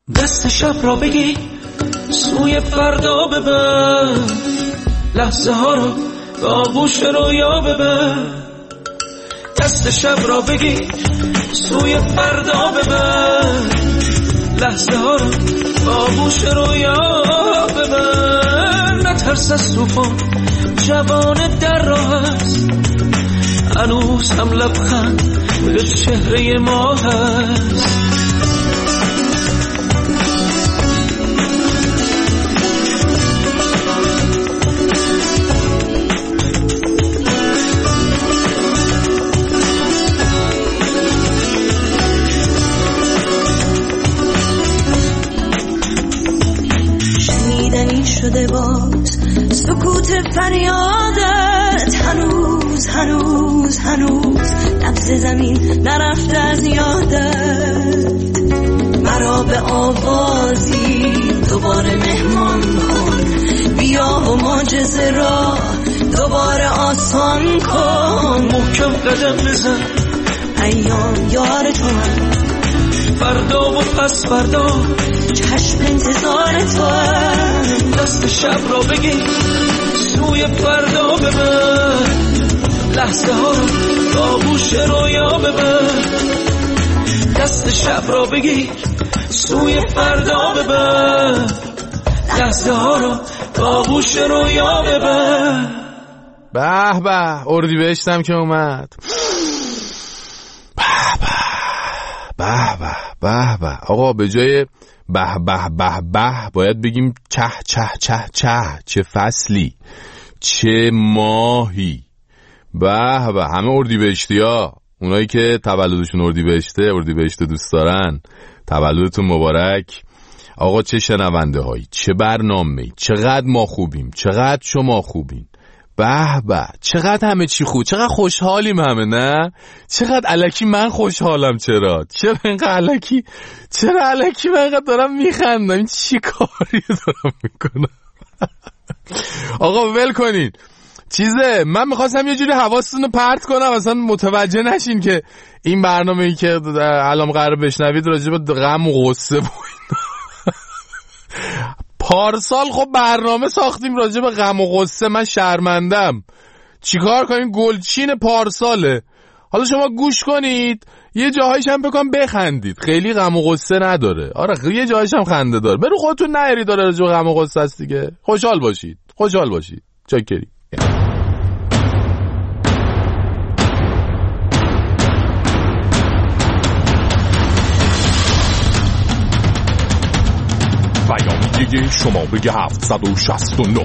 دست شب را بگی سوی فردا ببر، لحظه ها رو به آغوش رویا ببر. دست شب را بگی سوی فردا ببر، لحظه ها رو به آغوش رویا ببر. نترس از طوفان، جوان در راه است، هنوز هم لبخند به چهره ما هست. شنیدنی شده باز سکوت فریادت، هنوز نبض زمین نرفته از یادت. مرا به آوازی دوباره مهمان کن، بیا و معجزه را دوباره آسان کن. محکم قدم بزن، ایام یار تو هم، فردا و پس فردا چشم انتظار تو هم. دست شب را بگی سوی فردا ببر، لحظه ها رو به آغوش رویا ببر. دست شب را بگی سوی فردا ببر، لحظه ها رو به آغوش رویا ببر. به به، اردیبهشتم که اومد. به به به به. آقا به جای به به به به باید بگیم چه چه چه چه. چه فصلی، چه ماهی. به به، همه اردیبهشتی ها، اونایی که تولدشون اردیبهشت دوست دارن، تولدتون مبارک. آقا چه شنونده هایی، چه برنامه‌ای، چقدر ما خوبیم، چقدر شما خوبین. به به، چقدر همه چی خوب، چقدر خوشحالیم همه، نه؟ چقدر الکی من خوشحالم. چرا اینقدر الکی من اینقدر دارم میخندم؟ این چی کاری دارم میکنم؟ آقا ول کنین چیزه. من میخواستم یه جوری حواستون رو پرت کنم، اصلا متوجه نشین که این برنامه‌ای که الان قرار بشنوید راجع به غم و غصه بود. پارسال خب برنامه ساختیم راجع به غم و غصه، من شرمندم. چیکار کنیم؟ گلچین پارساله. حالا شما گوش کنید، یه جاهایش هم بکنم بخندید، خیلی غم و غصه نداره. آره یه جاهایش هم خنده داره. برو خودتون نهری داره راجع به غم و غصه است دیگه. خوشحال باشید. چاکری. بیانیه شماره 769.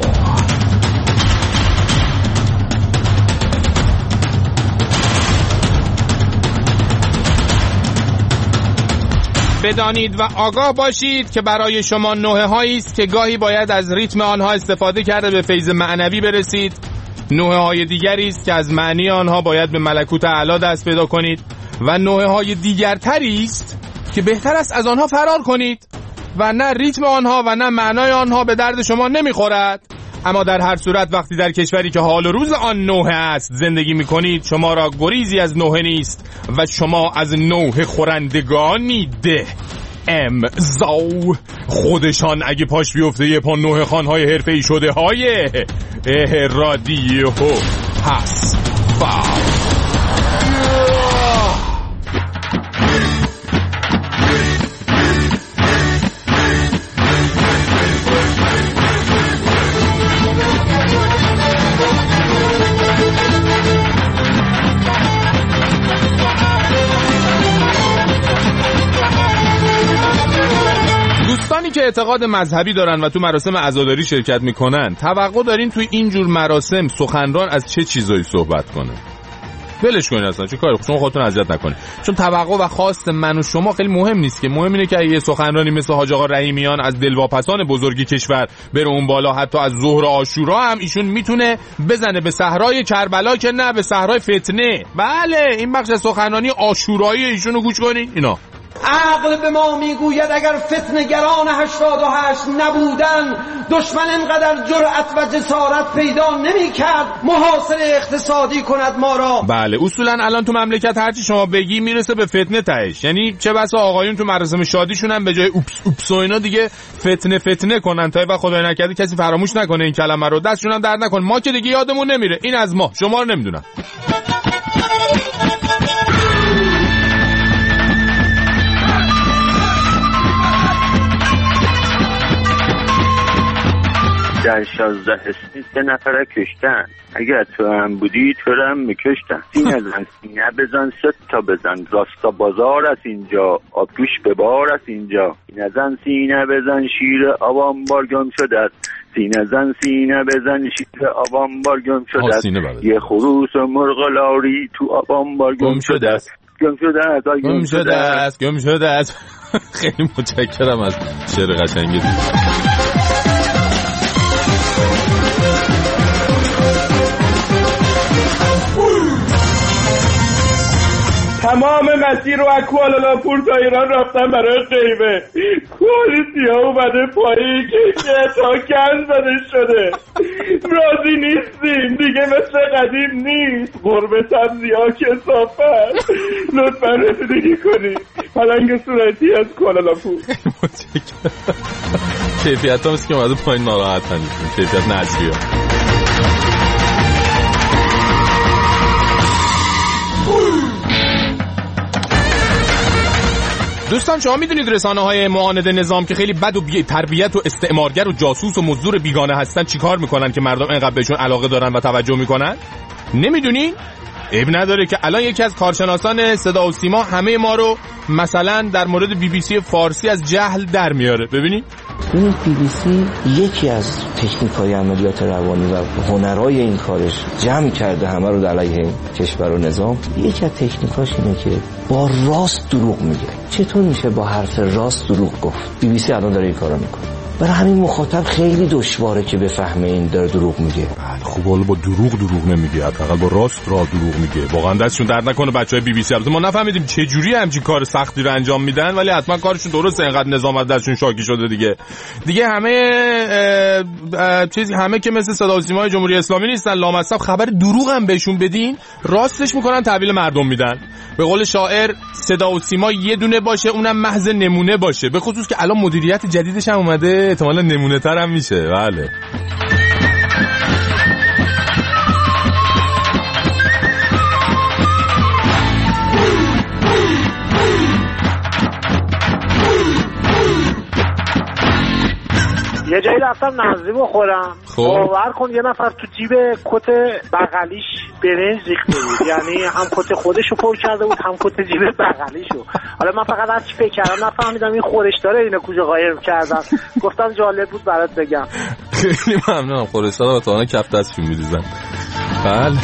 بدانید و آگاه باشید که برای شما نوحه هایی است که گاهی باید از ریتم آنها استفاده کرده به فیض معنوی برسید. نوحه های دیگری است که از معنی آنها باید به ملکوت اعلی دست پیدا کنید و نوحه های دیگرتری است که بهتر است از آنها فرار کنید و نه ریتم آنها و نه معنای آنها به درد شما نمیخورد. اما در هر صورت وقتی در کشوری که حال و روز آن نوحه است زندگی میکنید، شما را گریزی از نوحه نیست و شما از نوحه خورندگانید. امضا خودشان اگه پاش بیفته یه پا نوحه خانهای حرفه‌ای شده های رادیو هست. دوستانی که اعتقاد مذهبی دارن و تو مراسم عزاداری شرکت میکنن، توقع دارین توی اینجور مراسم سخنران از چه چیزایی صحبت کنه؟ ولش کنین اصلا، چه کاری، شما خودتون اذیت نکنین. چون توقع و خواست من و شما خیلی مهم نیست که. مهم اینه که یه سخنرانی مثل حاج آقا رحیمیان از دلواپسان بزرگ کشور بره اون بالا، حتی از ظهر عاشورا هم ایشون میتونه بزنه به صحرای کربلا که نه به صحرای فتنه. بله این بخش سخنرانی عاشورایی ایشونو گوش کنین. اینا عقل به ما میگوید اگر فتنه‌گران 88 نبودن دشمن اینقدر جرأت و جسارت پیدا نمی‌کرد محاصره اقتصادی کند ما را. بله اصولا الان تو مملکت هرچی شما بگی میرسه به فتنه تهش، یعنی چه بسا آقایون تو مراسم شادیشون هم به جای اوپس اوپس و اینا دیگه فتنه کنن تا و خدای نکرده کسی فراموش نکنه این کلمه رو، دستشون هم درد نکنه. ما که دیگه یادمون نمیره، این از ما، شما رو نمیدونم. در 16 اسمی 3 نفره کشتن، اگر تو هم بودی تو هم میکشتن. سینه بزن سینه بزن 3 تا بزن، راستا بازار است اینجا، آبگوش به بار است اینجا. سینه زن سینه بزن شیر آبان بار گم شده است، سینه زن سینه بزن شیر آبان بار گم شده است. یه خروس و مرغ لاری تو آبان بار گم شده است، گم شده است. خیلی متشکرم از شعر قشنگت. تمام مسیر رو از کوالالامپور تا ایران رفتن برای غیبه. کوالیتی ها اومده پایین که تا کن زده شده. راضی نیستیم دیگه، مثل قدیم نیست. قرب سبزی ها کثافت. لطفا رسیدگی کنید. پلنگ صورتی از کوالالامپور. کیفیت ها مثل که اومده پایین ناراحت هستیم. کیفیت نجوی ها. دوستان شما میدونید رسانه‌های معاند نظام که خیلی بد و بی تربیت و استعمارگر و جاسوس و مزدور بیگانه هستن چیکار میکنن که مردم اینقدر بهشون علاقه دارن و توجه میکنن؟ نمیدونین؟ عیب نداره که الان یکی از کارشناسان صدا و سیما همه ما رو مثلا در مورد BBC فارسی از جهل در میاره. ببینید BBC یکی از تکنیک‌های عملیات روانی و هنرهای این کارش جمع کرده همه رو در علیه کشور و نظام. یکی از تکنیکاش اینه که با راست دروغ میگه. چطور میشه با حرف راست دروغ گفت؟ BBC الان داره این کارو میکنه. برای همین مخاطب خیلی دشواره که بفهمه این داره دروغ میگه. بله خب حالا با دروغ نمیگه، حداقل با راست دروغ میگه. واقعا دستشون درد نکنه بچهای BBC. البته ما نفهمیدیم چه جوری همچین کار سختی رو انجام میدن، ولی حتما کارشون درسته، اینقدر نظام از دستشون شاکی شده دیگه همه که مثل صدا و سیمای جمهوری اسلامی نیستن، لامصب خبر دروغ هم بهشون بدین راستش میکنن تحویل مردم میدن. به قول شاعر صدا و سیما یه دونه باشه اونم محض نمونه باشه، به خصوص که الان مدیریت جدیدش هم اومده احتمالاً نمونه تر هم میشه. بله یه جایی رفتم نازلی بخورم، باور کن یه نفر تو جیب کت بغلیش برنج ریخته بود، یعنی هم کت خودشو پر کرده بود هم کت جیب بغلیشو. حالا من فقط هر چی فکر کردم نفهمیدم این خورش داره اینو کجا قایم کردن. گفتم جالب بود برات بگم. خیلی ممنونم. خورش داره تا کف دستشون میریزن. بله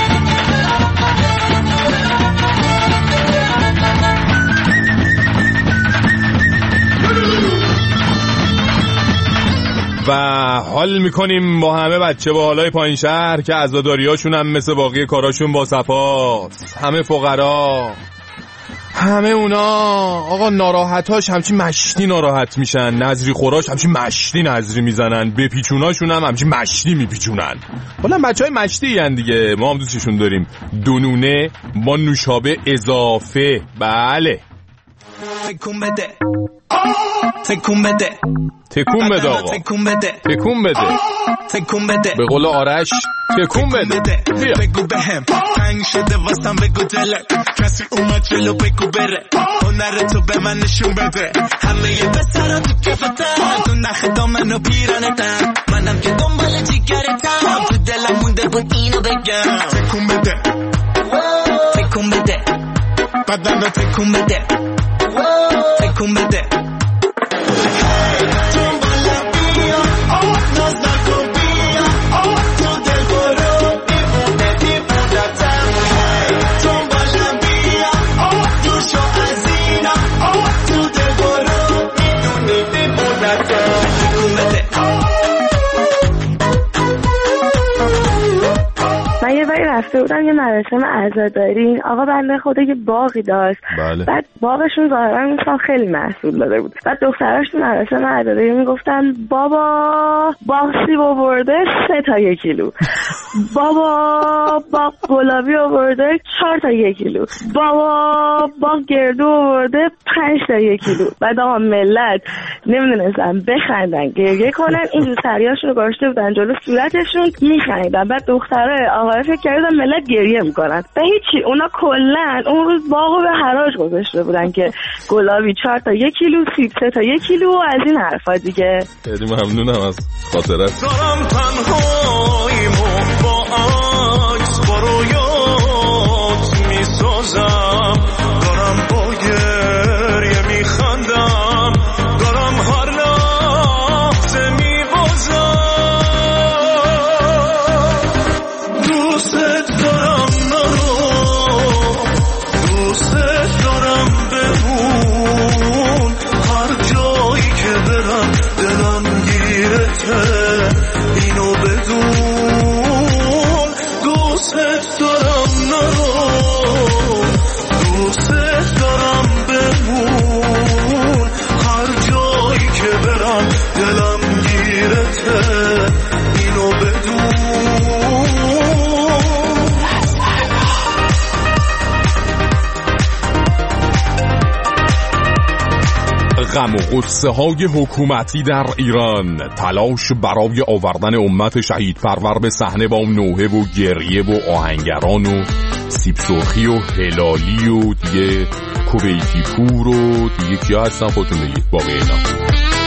و حال میکنیم با همه بچه با حالای پایین شهر که عزاداریاشون هم مثل باقی کاراشون با صفاست. همه فقرا، همه اونا آقا ناراحتاش همچین مشتی ناراحت میشن، نظری خوراش همچین مشتی نظری میزنن، به پیچوناشون هم همچین مشتی میپیچونن. حالا بچه های مشتی هن دیگه، ما هم دوستشون داریم. دونونه با نوشابه اضافه. بله تکون بده آقا، تکون بده به قول آرش تکون بده. بگو بهم تنگ شده واسم، بگو دلت کسی اومد جلو بگو بره، هنر تو به من نشون بده. همه یه پسرا تو کفتن، تو نخ دامن و پیرانتن، منم که دنبال جیگرتم، تو دلم مونده بود اینو بگم. تکون بده بدن رو تکون بده، تکون بده. رفته بودن یه مراسم عزاداری. آقا بنده خدا یه باغی داشت. بله. بعد باغشون ظاهرا مثلا خیلی محصول داده بود. بعد دختراش تو مراسم عزاداری میگفتن بابا باغ سیب آورده 3 تا 1 کیلو، بابا باغ گلابی آورده 4 تا 1 کیلو، بابا باغ گردو آورده 5 تا 1 کیلو. بعد آقا ملت نمیدونستن بخندن گریه کنن، این روسریاشون رو گاشته بودن جلو صورتشون میخندن. بعد دختره آقا فکر کردن ملت گریه میکنن و هیچی، اونا کلا اون روز باغو به حراج گذاشته بودن که گلابی 4 تا 1 کیلو، سیب 3 تا 1 کیلو و از این حرفا دیگه. خیلی ممنونم از خاطرت. دارم تنهاییمو با عکس با رویات میسازم، دارم با گریه میخندم، دارم هر لحظه میبازم. دوست دارم نرو، دوست دارم بمون، هر جایی که برم دلم گیرته، اینو بدون. دوست دارم نرو، دوست دارم بمون، هر جایی که برم دلم گیرته، اینو بدون. غم و غصه های حکومتی در ایران، تلاش برای آوردن امت شهید پرور به صحنه با نوحه و گریه و آهنگران و سیب سرخی و هلالی و دیگه کویتی پور و دیگه کیا هستن خودتون بگید باقی اینا.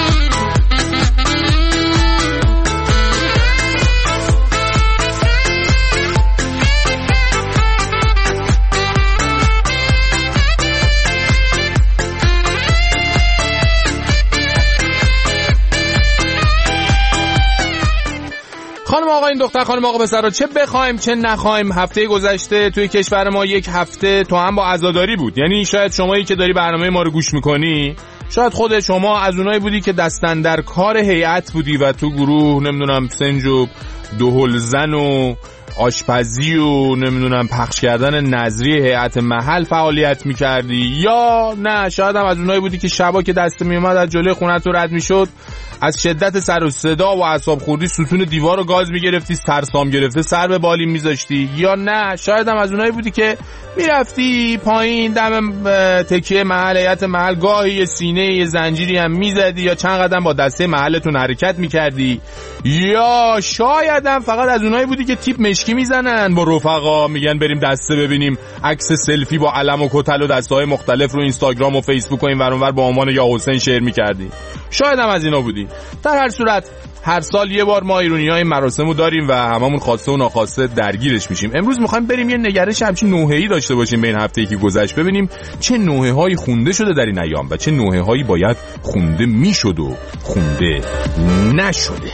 خانم آقا این دختر خانم آقا پسر، چه بخوایم چه نخوایم هفته گذشته توی کشور ما یک هفته تو هم با عزاداری بود. یعنی شاید شمایی که داری برنامه ما رو گوش میکنی، شاید خود شما از اونایی بودی که دستن در کار هیئت بودی و تو گروه نمیدونم سنج و دهلزن و آشپزی و نمیدونم پخش کردن نظری هیئت محل فعالیت میکردی، یا نه شاید هم از اونایی بودی که شبا که دست میومد از جلوی خونت رد میشد از شدت سر و صدا و اعصاب خوردی ستون دیوار رو گاز میگرفتی، ترسام گرفته سر به بالین میذاشتی، یا نه شاید هم از اونایی بودی که میرفتی پایین دم تکیه محل هیئت محل گاهی یه سینه یه زنجیری هم میزدی یا چند قدم با دسته محلتون حرکت میکردی، یا شاید هم فقط از اونایی بودی که تیپ مشکی میزنن با رفقا میگن بریم دسته ببینیم عکس سلفی با علم و کتل و دسته‌های مختلف رو اینستاگرام و فیسبوک و این ور اون ور با عنوان یا حسین شیر میکردی. شاید هم از اینا بودی. در هر صورت هر سال یه بار ما ایرانی‌ها این مراسمو داریم و هممون خواسته و ناخواسته درگیرش میشیم. امروز می‌خوایم بریم یه نگرش همچین نوحه‌ای داشته باشیم به این هفته‌ای که گذشت، ببینیم چه نوحه‌هایی خونده شده در این ایام و چه نوحه‌هایی باید خونده میشد و خونده نشده.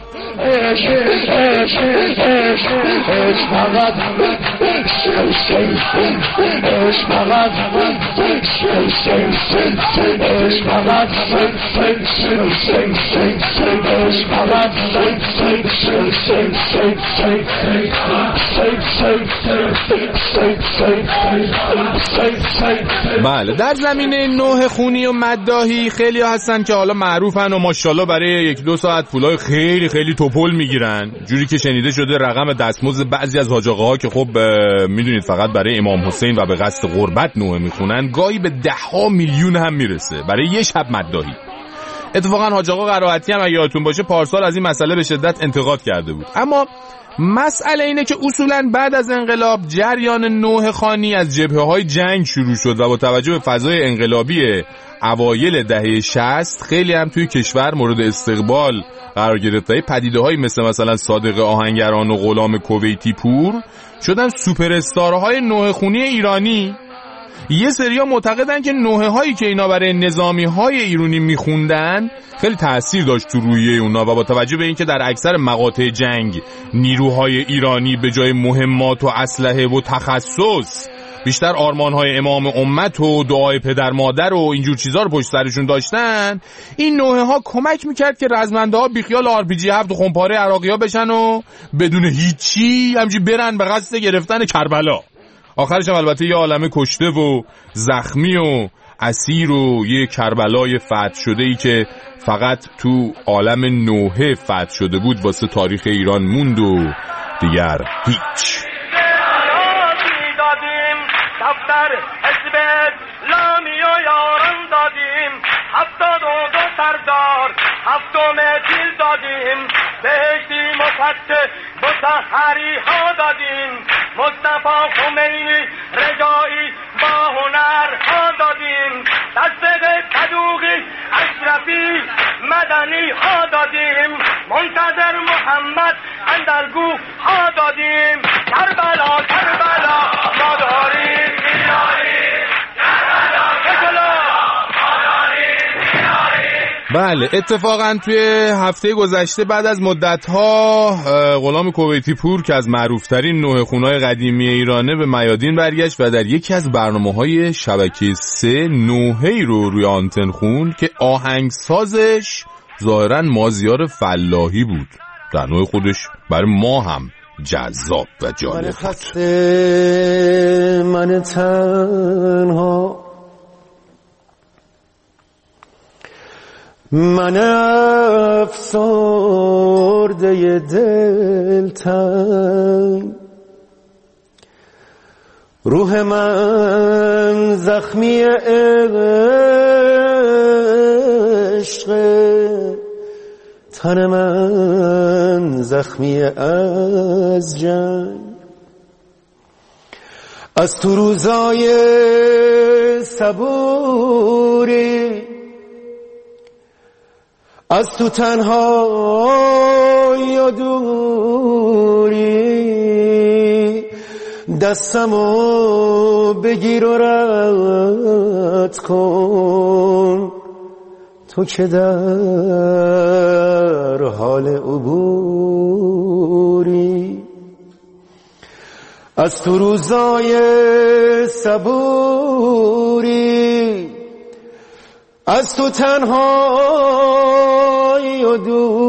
بله، در زمینه نوحه خونی و مداحی خیلی هستن که حالا معروفن و ماشاءالله برای 1-2 ساعت پولای خیلی خیلی توپل میگیرن، جوری که شنیده شده رقم دستمزد بعضی از حاج آقاها که خب میدونید فقط برای امام حسین و به قصد قربت نوحه میخونن گاهی به 10 میلیون هم میرسه برای یه شب مداحی. اتفاقا حاج آقا قرائتی هم اگه یادتون باشه پارسال از این مسئله به شدت انتقاد کرده بود. اما مسئله اینه که اصولاً بعد از انقلاب جریان نوحه خوانی از جبهه‌های جنگ شروع شد و با توجه به فضای انقلابی اوایل دهه 60 خیلی هم توی کشور مورد استقبال قرار گرفت. پدیده‌هایی مثلا صادق آهنگران و غلام کویتی پور شدن سوپر استارهای نوحه خونی ایرانی. یه سریا معتقدن که نوحه هایی که اینا برای نظامی های ایرانی میخوندن خیلی تأثیر داشت تو روحیه اونا و با توجه به اینکه در اکثر مقاطع جنگ نیروهای ایرانی به جای مهمات و اسلحه و تخصص بیشتر آرمان‌های امام امت و دعای پدر مادر و اینجور چیزا رو پشت سرشون داشتن، این نوحه‌ها کمک میکرد که رزمنده‌ها بیخیال RPG 7 و خمپاره عراقی‌ها بشن و بدون هیچی همینجوری برن به قصد گرفتن کربلا. آخرش هم البته یه عالمه کشته و زخمی و اسیر و یه کربلای فتح شده ای که فقط تو عالم نوحه فتح شده بود واسه تاریخ ایران موند و دیگر هیچ. دفتر حزب اسلامی و یاران دادیم، 72 سردار 7 تیل دادیم، بهشتی مفتح مطهری ها دادیم، مصطفی خمینی رجایی با هنر ها دادیم، تصدیق صدوقی اشرفی مدنی ها دادیم، منتظر محمد اندرگو ها دادیم. کربلا کربلا ما داریم میاری، کربلا کربلا ما داریم میاری. بله، اتفاقا توی هفته گذشته بعد از مدت‌ها غلام کویتی پور که از معروف‌ترین نوحه‌خونه‌های قدیمی ایرانه به میادین برگشت و در یکی از برنامه‌های شبکه 3 نوحه‌ای رو روی آنتن خوند که آهنگسازش ظاهراً مازیار فلاحی بود. در نوع خودش برای ما هم جذاب و جالب بود. من خسته، من تنها، من افسرده دلتنگ، روح من زخمی عشق، تن من زخمی از جنگ. از تو روزای صبوری، از تو تنهایی و دوری، دستمو بگیر و رد کن، تو که در حال عبوری. از تو روزای صبوری، از تو تنهایی و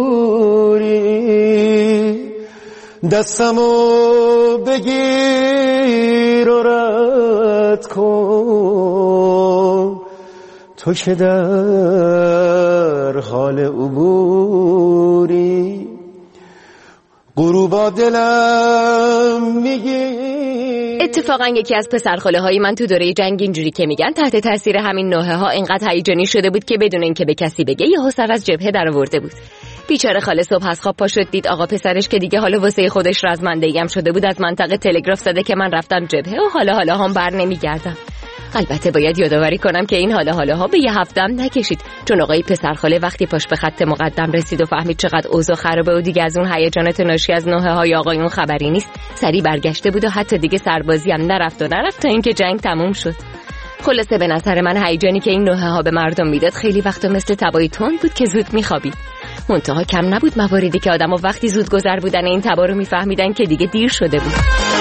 دوری، دستمو بگیر و رد کن، تو که در حال عبوری. غروبا دلم میگی. اتفاقا یکی از پسرخاله های من تو دوره جنگ اینجوری که میگن تحت تاثیر همین نوحه ها اینقدر هیجانی شده بود که بدون اینکه به کسی بگه یهو سر از جبهه در آورده بود. بیچاره خاله صبح از خواب پا شد دید آقا پسرش که دیگه حالا واسه خودش رزمندگی هم شده بود از منطقه تلگراف زده که من رفتم جبهه و حالا هم بر نمیگردم. البته باید یادآوری کنم که این حالا به یه هفته هم نکشید، چون آقای پسرخاله وقتی پاش به خط مقدم رسید و فهمید چقدر اوضاع خرابه و دیگه از اون هیجانات ناشی از نوحه های آقایون خبری نیست، سری برگشته بود و حتی دیگه سربازی هم نرفت تا اینکه جنگ تموم شد. خلاصه به نظر من هیجانی که این نوحه ها به مردم میداد خیلی وقتا مثل تبای تند بود که زود میخوابید. منتها کم نبود مواردی که آدم‌ها وقتی زود گذر بودن این تبا رو میفهمیدن که دیگه دیر شده بود.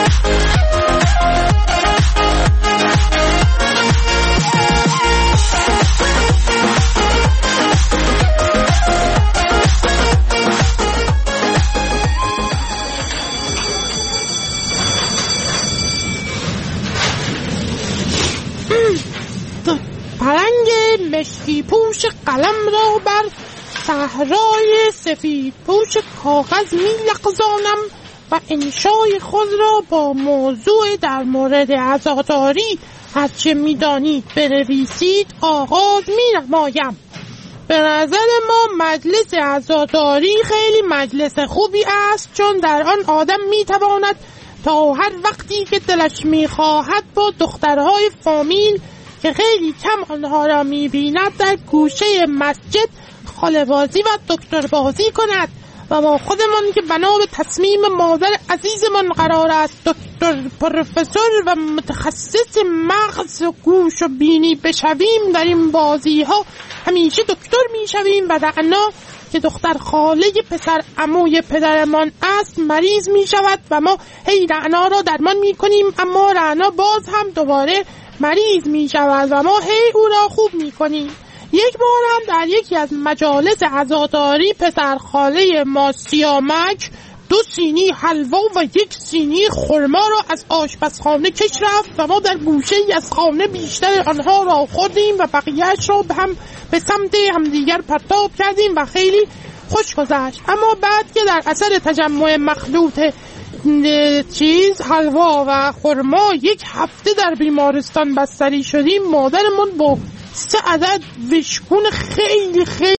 پرنگ مشکی پوش قلم را بر صحرای سفید پوش کاغذ می لغزانم و انشای خود را با موضوع در مورد عزاداری از چه می دانید بنویسید آغاز می نمایم. به نظر ما مجلس عزاداری خیلی مجلس خوبی است، چون در آن آدم می تواند تا هر وقتی که دلش می خواهد با دخترهای فامیل که خیلی کم آنها را می‌بیند در گوشه مسجد خاله‌بازی و دکتر بازی کند و با خودمان که بنا به تصمیم مادر عزیزمان قرار است دکتر پروفسور و متخصص مغز و گوش و بینی بشویم، در این بازی‌ها همیشه دکتر می‌شویم و رعنا که دختر خاله پسر عموی پدرمان است مریض می شود و ما هی رعنا را درمان می کنیم، اما رعنا باز هم دوباره مریض می شود و ما هی او را خوب می کنیم. یک بار هم در یکی از مجالس عزاداری پسر خاله ما سیامک 2 سینی حلوا و 1 سینی خرما را از آشپزخانه کش رفت و ما در گوشه ای از خانه بیشتر آنها را خوردیم و بقیه‌اش را به سمت همدیگر پرتاب کردیم و خیلی خوش گذشت. اما بعد که در اثر تجمع مخلوط حلوا و خرما 1 هفته در بیمارستان بستری شدیم، مادرمون با 3 عدد وشکون خیلی